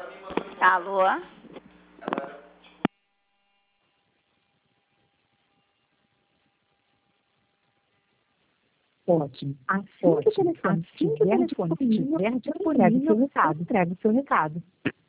Alô? Ótimo. Assim que o telefone estiver disponível, entregue seu recado.